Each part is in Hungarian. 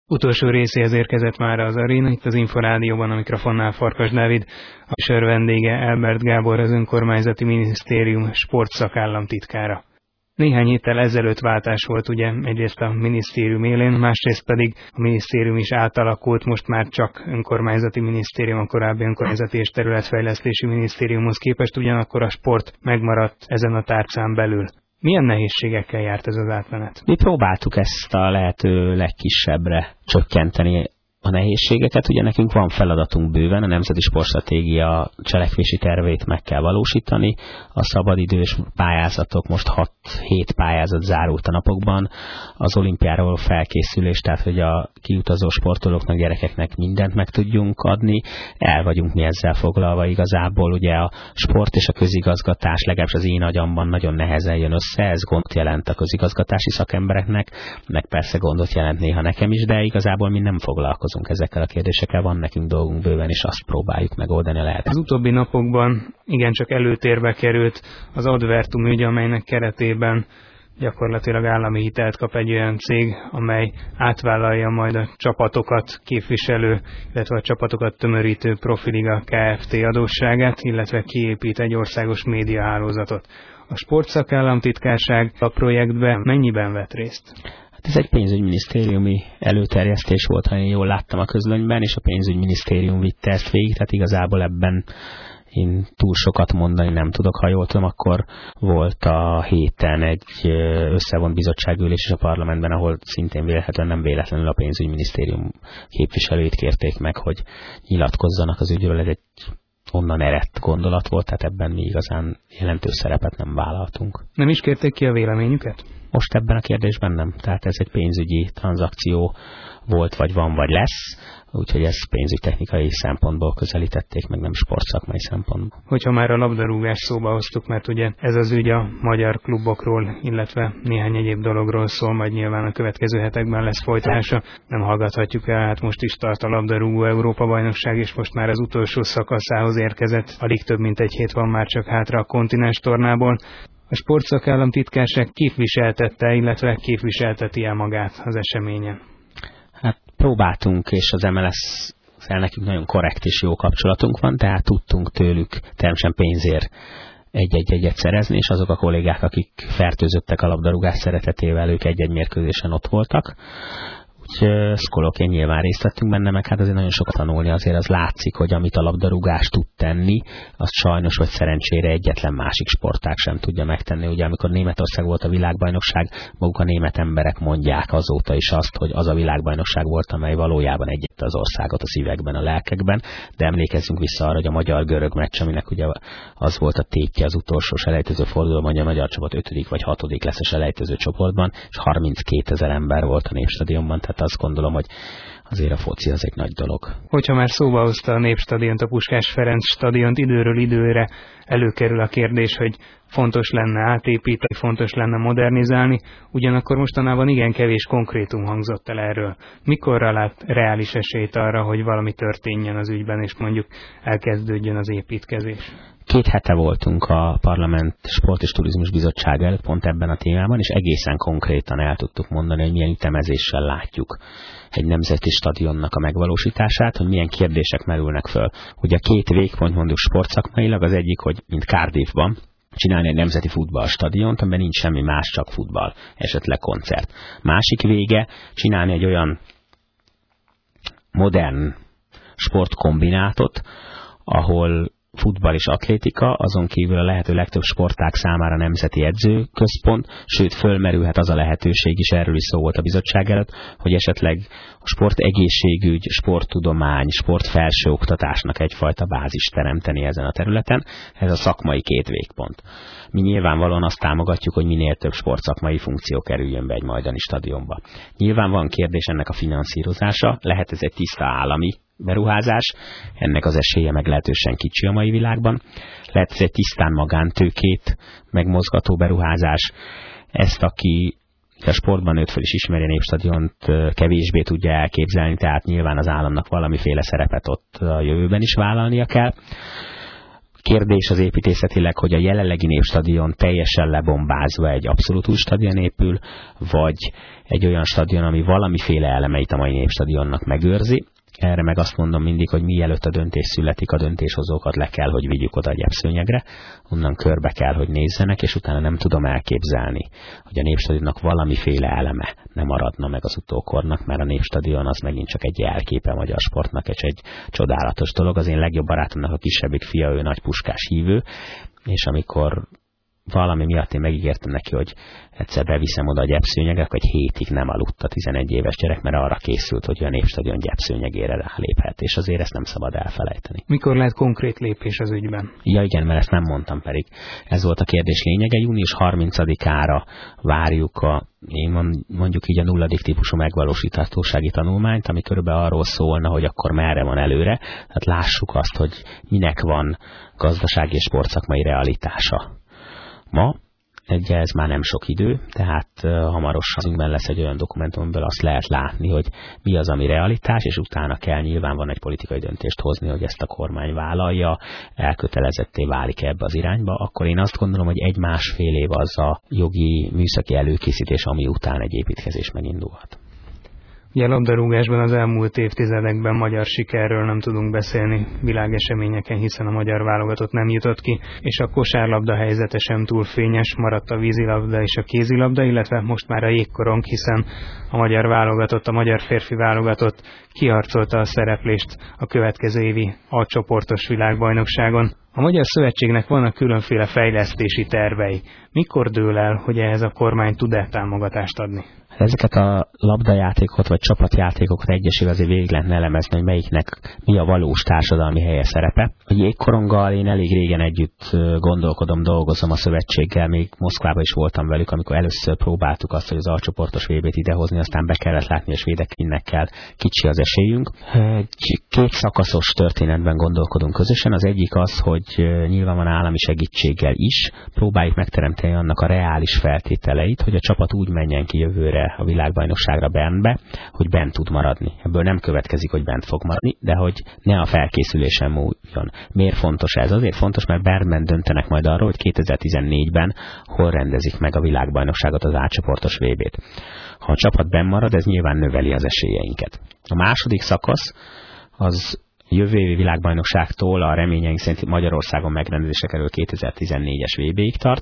Utolsó részéhez érkezett már az Aréna, itt az Inforádióban a mikrofonnál Farkas Dávid, a műsor vendége Elbert Gábor, az Önkormányzati Minisztérium sportszakállamtitkára. Néhány héttel ezelőtt váltás volt ugye egyrészt a minisztérium élén, másrészt pedig a minisztérium is átalakult, most már csak önkormányzati minisztérium, a korábbi önkormányzati és területfejlesztési minisztériumhoz képest, ugyanakkor a sport megmaradt ezen a tárcán belül. Milyen nehézségekkel járt ez az átmenet? Mi próbáltuk ezt a lehető legkisebbre csökkenteni a nehézségeket. Ugye nekünk van feladatunk bőven, a Nemzeti Sportstratégia cselekvési tervét meg kell valósítani. A szabadidős pályázatok, most 6-7 pályázat zárult a napokban. Az olimpiára való felkészülés, tehát hogy a kiutazó sportolóknak, gyerekeknek mindent meg tudjunk adni. El vagyunk mi ezzel foglalva igazából. Ugye a sport és a közigazgatás, legalábbis az én agyamban nagyon nehezen jön össze. Ez gondot jelent a közigazgatási szakembereknek, meg persze gondot jelent néha nekem is, de igazából mi nem foglalkozunk ezekkel a kérdésekkel, van nekünk dolgunk bőven, és azt próbáljuk megoldani a lehetőséget. Az utóbbi napokban igencsak előtérbe került az Advertum ügy, amelynek keretében gyakorlatilag állami hitelt kap egy olyan cég, amely átvállalja majd a csapatokat képviselő, illetve a csapatokat tömörítő Profiliga Kft. Adósságát, illetve kiépít egy országos médiahálózatot. A sportszakállamtitkárság a projektben mennyiben vett részt? Ez egy pénzügyminisztériumi előterjesztés volt, ha én jól láttam a közlönyben, és a pénzügyminisztérium vitte ezt végig, tehát igazából ebben én túl sokat mondani nem tudok. Ha jól tudom, akkor volt a héten egy összevont bizottságülés is a parlamentben, ahol szintén vélhetően nem véletlenül a pénzügyminisztérium képviselőit kérték meg, hogy nyilatkozzanak az ügyről. Ez egy onnan eredt gondolat volt, tehát ebben mi igazán jelentős szerepet nem vállaltunk. Nem is kérték ki a véleményüket? Most ebben a kérdésben nem. Tehát ez egy pénzügyi tranzakció volt, vagy van, vagy lesz. Úgyhogy ezt pénzügytechnikai szempontból közelítették, meg nem sportszakmai szempontból. Hogyha már a labdarúgást szóba hoztuk, mert ugye ez az ügy a magyar klubokról, illetve néhány egyéb dologról szól, majd nyilván a következő hetekben lesz folytatása. Nem hallgathatjuk el, hát most is tart a labdarúgó Európa-bajnokság, és most már az utolsó szakaszához érkezett. Alig több mint egy hét van már csak hátra a kontinens tornából. A sportszakállamtitkárság képviseltette, illetve képviselteti-e magát az eseményen? Hát próbáltunk, és az MLS-szel nekünk nagyon korrekt és jó kapcsolatunk van, tehát tudtunk tőlük természetesen pénzért egy-egyet szerezni, és azok a kollégák, akik fertőzöttek a labdarúgás szeretetével, ők egy-egy mérkőzésen ott voltak. Úgyhogy szkolóként nyilván részt vettünk benne, meg hát azért nagyon sokat tanulni, azért az látszik, hogy amit a labdarúgás tud tenni, azt sajnos vagy szerencsére egyetlen másik sportág sem tudja megtenni. Ugye amikor Németország volt a világbajnokság, maguk a német emberek mondják azóta is azt, hogy az a világbajnokság volt, amely valójában egyette az országot a szívekben, a lelkekben, de emlékezzünk vissza arra, hogy a magyar-görög meccs, aminek ugye az volt a tétje az utolsó selejtező fordulóban, hogy a magyar csapat 5. vagy 6. lesz a selejtező csoportban, és 32 000 ember volt a Népstadionban, tehát azt gondolom, hogy azért a foci az egy nagy dolog. Hogyha már szóba hozta a Népstadiont, a Puskás Ferenc stadiont, időről időre előkerül a kérdés, hogy fontos lenne átépíteni, fontos lenne modernizálni, ugyanakkor mostanában igen kevés konkrétum hangzott el erről. Mikorra lát reális esélyt arra, hogy valami történjen az ügyben, és mondjuk elkezdődjön az építkezés? 2 hete voltunk a Parlament Sport és Turizmus Bizottság előtt pont ebben a témában, és egészen konkrétan el tudtuk mondani, hogy milyen ütemezéssel látjuk egy nemzeti stadionnak a megvalósítását, hogy milyen kérdések merülnek föl. Ugye a 2 végpont mondjuk sportszakmailag, az egyik, hogy mint Cardiffban csinálni egy nemzeti futballstadiont, amiben nincs semmi más, csak futball, esetleg koncert. Másik vége, csinálni egy olyan modern sportkombinátot, ahol futball és atlétika, azon kívül a lehető legtöbb sportág számára nemzeti edzőközpont, sőt fölmerülhet az a lehetőség is, erről is szó volt a bizottság előtt, hogy esetleg a sportegészségügy, sporttudomány, sportfelsőoktatásnak egyfajta bázist teremteni ezen a területen. Ez a szakmai 2 végpont. Mi nyilvánvalóan azt támogatjuk, hogy minél több sportszakmai funkció kerüljön be egy majdani stadionba. Nyilván van kérdés ennek a finanszírozása, lehet ez egy tiszta állami beruházás, ennek az esélye meglehetősen kicsi a mai világban. Lehet ez egy tisztán magántőkét megmozgató beruházás. Ezt, aki a sportban nőtt föl is ismeri a Népstadiont, kevésbé tudja elképzelni, tehát nyilván az államnak valamiféle szerepet ott a jövőben is vállalnia kell. kérdés az építészetileg, hogy a jelenlegi Népstadion teljesen lebombázva egy abszolút új stadion épül, vagy egy olyan stadion, ami valamiféle elemeit a mai Népstadionnak megőrzi. Erre meg azt mondom mindig, hogy mielőtt a döntés születik, a döntéshozókat le kell, hogy vigyük oda a gyepszőnyegre, onnan körbe kell, hogy nézzenek, és utána nem tudom elképzelni, hogy a Népstadionnak valamiféle eleme nem maradna meg az utókornak, mert a Népstadion az megint csak egy jelképe a magyar sportnak, és egy csodálatos dolog. Az én legjobb barátomnak a kisebbik fia, ő nagy Puskás hívő, és amikor valami miatt én megígértem neki, hogy egyszer beviszem oda a gyepszőnyeget, akkor egy hétig nem aludt a 11 éves gyerek, mert arra készült, hogy a Népstadion gyepszőnyegére ráléphet, és azért ezt nem szabad elfelejteni. Mikor lehet konkrét lépés az ügyben? Ja igen, mert ezt nem mondtam, pedig ez volt a kérdés lényege. Június 30-ára várjuk mondjuk így a nulladik típusú megvalósíthatósági tanulmányt, ami körülbelül arról szólna, hogy akkor merre van előre. Tehát lássuk azt, hogy minek van gazdasági és sportszakmai realitása ma. Ez már nem sok idő, tehát hamarosan lesz egy olyan dokumentum, amiből azt lehet látni, hogy mi az, ami realitás, és utána kell nyilván van egy politikai döntést hozni, hogy ezt a kormány vállalja, elkötelezetté válik ebbe az irányba, akkor én azt gondolom, hogy 1-1,5 év az a jogi műszaki előkészítés, ami után egy építkezés megindulhat. Ugye a labdarúgásban az elmúlt évtizedekben magyar sikerről nem tudunk beszélni világeseményeken, hiszen a magyar válogatott nem jutott ki, és a kosárlabda helyzete sem túl fényes, maradt a vízilabda és a kézilabda, illetve most már a jégkorong, hiszen a magyar válogatott, a magyar férfi válogatott kiharcolta a szereplést a következő évi A-csoportos világbajnokságon. A Magyar Szövetségnek vannak különféle fejlesztési tervei. Mikor dől el, hogy ehhez a kormány tud-e támogatást adni? Ezeket a labdajátékot vagy csapatjátékokat egyesével azért végig lehetne elemezni, hogy melyiknek mi a valós társadalmi helye, szerepe. A jégkoronggal én elég régen együtt gondolkodom, dolgozom a szövetséggel, még Moszkvában is voltam velük, amikor először próbáltuk azt, hogy az A-csoportos VB-t idehozni, aztán be kellett látni, és védekinnekkel kicsi az esélyünk. Egy 2 szakaszos történetben gondolkodunk közösen. Az egyik az, hogy nyilván van állami segítséggel is, próbáljuk megteremteni annak a reális feltételeit, hogy a csapat úgy menjen ki jövőre a világbajnokságra Bernbe, hogy bent tud maradni. Ebből nem következik, hogy bent fog maradni, de hogy ne a felkészülésen múljon. Miért fontos ez? Azért fontos, mert Bernben döntenek majd arról, hogy 2014-ben hol rendezik meg a világbajnokságot, az A-csoportos VB-t. Ha a csapat benn marad, ez nyilván növeli az esélyeinket. A második szakasz az jövő évi világbajnokságtól a reményeink szerint Magyarországon megrendezésre kerül 2014-es VB-ig tart,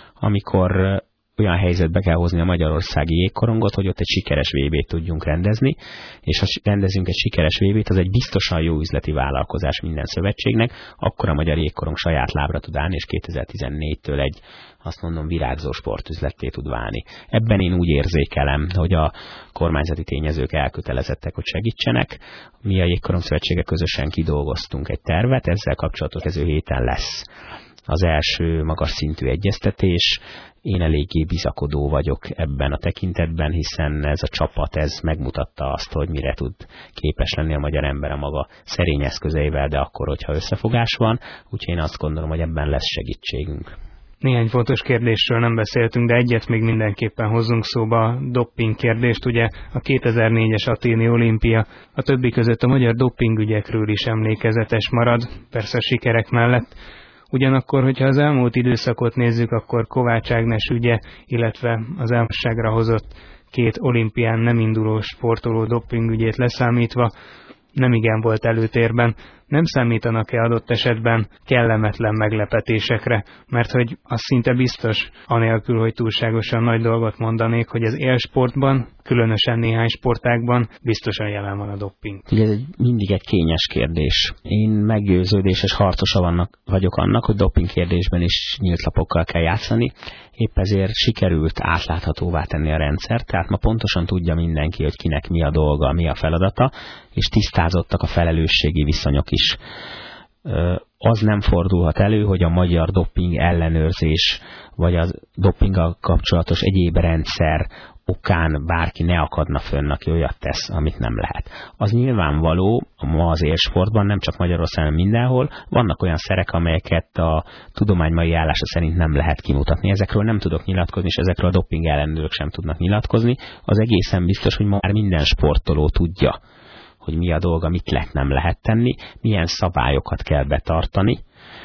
amikor olyan helyzetbe kell hozni a magyarországi jégkorongot, hogy ott egy sikeres VB-t tudjunk rendezni, és ha rendezünk egy sikeres VB-t, az egy biztosan jó üzleti vállalkozás minden szövetségnek, akkor a magyar jégkorong saját lábra tud állni, és 2014-től egy, azt mondom, virágzó sportüzletté tud válni. Ebben én úgy érzékelem, hogy a kormányzati tényezők elkötelezettek, hogy segítsenek. Mi a Jégkorong Szövetsége közösen kidolgoztunk egy tervet, ezzel kapcsolatos ező héten lesz az első magas szintű egyeztetés. Én eléggé bizakodó vagyok ebben a tekintetben, hiszen ez a csapat megmutatta azt, hogy mire tud képes lenni a magyar ember a maga szerény eszközeivel, de akkor, hogyha összefogás van, úgyhogy én azt gondolom, hogy ebben lesz segítségünk. Néhány fontos kérdésről nem beszéltünk, de egyet még mindenképpen hozzunk szóba, dopping kérdést. Ugye a 2004-es athéni olimpia a többi között a magyar dopingügyekről is emlékezetes marad, persze a sikerek mellett. Ugyanakkor, hogyha az elmúlt időszakot nézzük, akkor Kovács Ágnes ügye, illetve az elmosságra hozott 2 olimpián nem induló sportoló dopingügyét leszámítva, nemigen volt előtérben. Nem számítanak-e adott esetben kellemetlen meglepetésekre? Mert hogy az szinte biztos, anélkül, hogy túlságosan nagy dolgot mondanék, hogy az élsportban, különösen néhány sportágban biztosan jelen van a doping. Ugye ez mindig egy kényes kérdés. Én meggyőződéses harcosa vagyok annak, hogy doping kérdésben is nyílt lapokkal kell játszani. Épp ezért sikerült átláthatóvá tenni a rendszert, tehát ma pontosan tudja mindenki, hogy kinek mi a dolga, mi a feladata, és tisztázottak a felelősségi viszonyok is. Az nem fordulhat elő, hogy a magyar doping ellenőrzés, vagy a dopinggal kapcsolatos egyéb rendszer okán bárki ne akadna fönn, aki olyat tesz, amit nem lehet. Az nyilvánvaló, ma az élsportban, nem csak Magyarországon, mindenhol, vannak olyan szerek, amelyeket a tudomány mai állása szerint nem lehet kimutatni. Ezekről nem tudok nyilatkozni, és ezekről a doping ellenőrök sem tudnak nyilatkozni. Az egészen biztos, hogy ma már minden sportoló tudja, hogy mi a dolga, mit nem lehet tenni, milyen szabályokat kell betartani.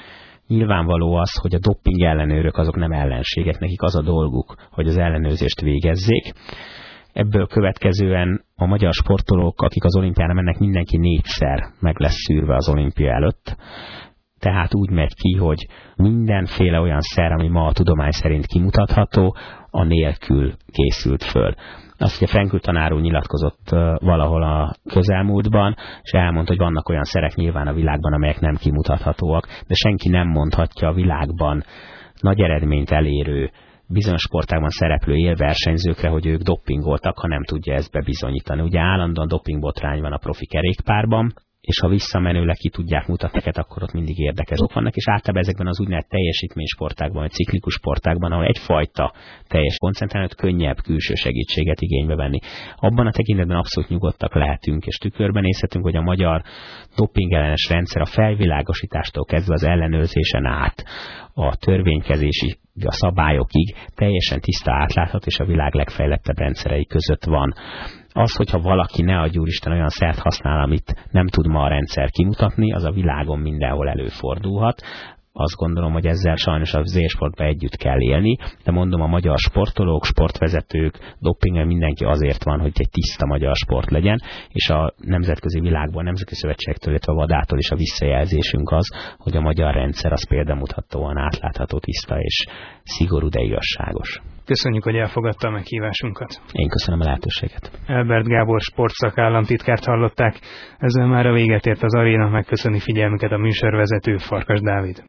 Nyilvánvaló az, hogy a doping ellenőrök azok nem ellenségek, nekik az a dolguk, hogy az ellenőrzést végezzék. Ebből következően a magyar sportolók, akik az olimpiára mennek, mindenki 4-szer meg lesz szűrve az olimpia előtt. Tehát úgy megy ki, hogy mindenféle olyan szer, ami ma a tudomány szerint kimutatható, a nélkül készült föl. Azt, hogy a Frenkl tanár úr nyilatkozott valahol a közelmúltban, és elmondta, hogy vannak olyan szerek nyilván a világban, amelyek nem kimutathatóak, de senki nem mondhatja a világban nagy eredményt elérő, bizonyos sportágban szereplő élversenyzőkre, hogy ők doppingoltak, ha nem tudja ezt bebizonyítani. Ugye állandóan dopingbotrány van a profi kerékpárban, és ha visszamenőleg ki tudják mutatni, akkor ott mindig érdekes ok vannak, és általában ezekben az úgynevezett teljesítménysportákban, vagy ciklikus sportákban, ahol egyfajta teljes koncentrálót könnyebb külső segítséget igénybe venni. Abban a tekintetben abszolút nyugodtak lehetünk, és tükörben nézhetünk, hogy a magyar dopingellenes rendszer a felvilágosítástól kezdve az ellenőrzésen át a törvénykezési a szabályokig teljesen tiszta, átlátható, és a világ legfejlettebb rendszerei között van. Az, hogyha valaki, ne adj Úristen, olyan szert használ, amit nem tud ma a rendszer kimutatni, az a világon mindenhol előfordulhat. Azt gondolom, hogy ezzel sajnos az élsportban együtt kell élni, de mondom, a magyar sportolók, sportvezetők, dopingen mindenki azért van, hogy egy tiszta magyar sport legyen, és a nemzetközi világban, a nemzetközi szövetségektől, illetve a vadától is a visszajelzésünk az, hogy a magyar rendszer az példamutatóan átlátható, tiszta és szigorú, de igazságos. Köszönjük, hogy elfogadta a meghívásunkat. Én köszönöm a lehetőséget. Elbert Gábor sportszakállamtitkárt hallották. Ezzel már a véget ért az Aréna, megköszöni figyelmüket a műsorvezető, Farkas Dávid.